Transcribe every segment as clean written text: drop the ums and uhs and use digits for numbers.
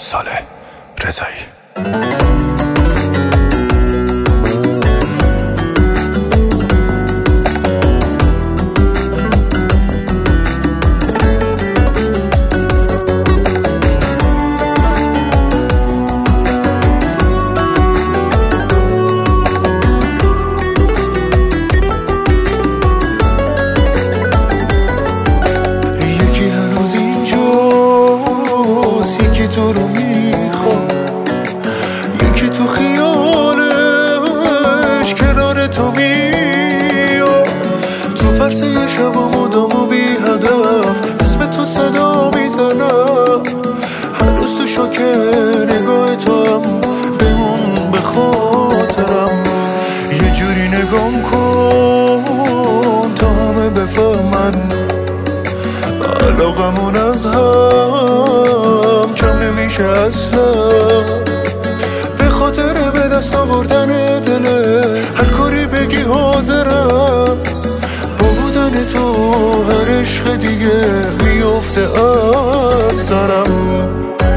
صالح رضایی. تو رو میخوام، یکی تو خیالش کنار تو میاد، تو پرسه یه شب و مدام و بی هدف اسم تو صدا میزنم، هنوز تو شوکه نگاه تو هم بمون به خاطرم، یه جوری نگام کن تا همه بفهمن علاقمون از هم کم نمیشه اصلا، به خاطر به دست آوردن دله هر کاری بگی حاضرم، با بودن تو هر عشق دیگه میفته از سرم.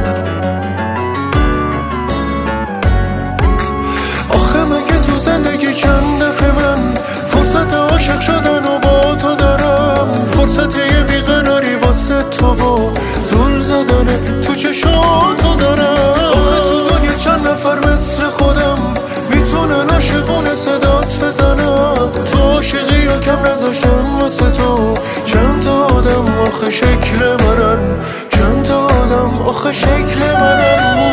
آخه مگه تو زندگی چند دفعه من فرصت عاشق شدن و با تو دارم، فرصت یه بیقراری واسه تو و زل زدن تو چشاتو دارم، آخه تو دنیا چند نفر مثل خودم میتونن عاشقونه صدات بزنم، تو عاشقی یا کم نذاشتم واسه تو چند تا آدم آخه شکل منن، چند تا آدم آخه شکل منن.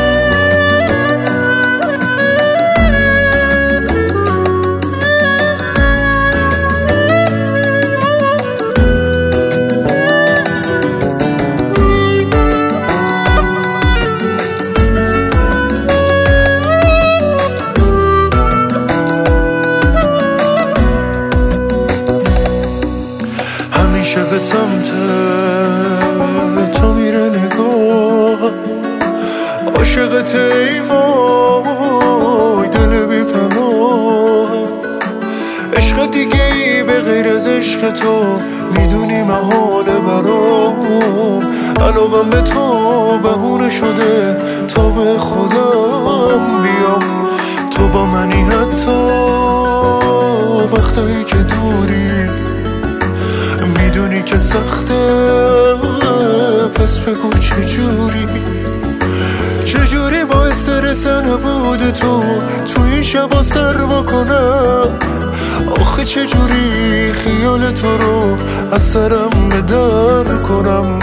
همیشه به سمت تو میره نگاه، عاشقت ای وای دل بی پناه، عشق دیگه ای به غیر از عشق تو میدونی محاله برام، علاقم به تو بهونه شده تا به خودم بیام، تو با منی حتی وقتایی که دوری، میدونی که سخته پس بگو چجوری با استرس نبود تو این شبا سر بکنم، آخه چجوری خیال تو رو از سرم بدر کنم،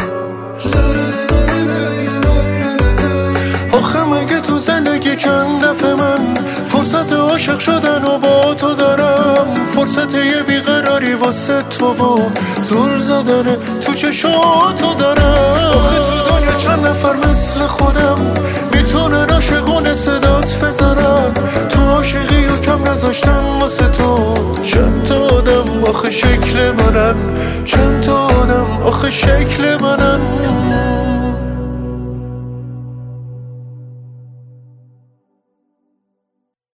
آخه مگه تو زندگی چند دفعه من فرصت عاشق شدن و با تو دارم، فرصت یه بیقراری واسه تو و زل زدن تو چشاتو دارم، آخه تو دنیا چند نفر مثل خودم میتونن عاشقونه صدات بزنن، تو عاشقی و کم نذاشتن واسه تو چند تا آدم آخه شکل منن، چند تا آدم آخه شکل منن.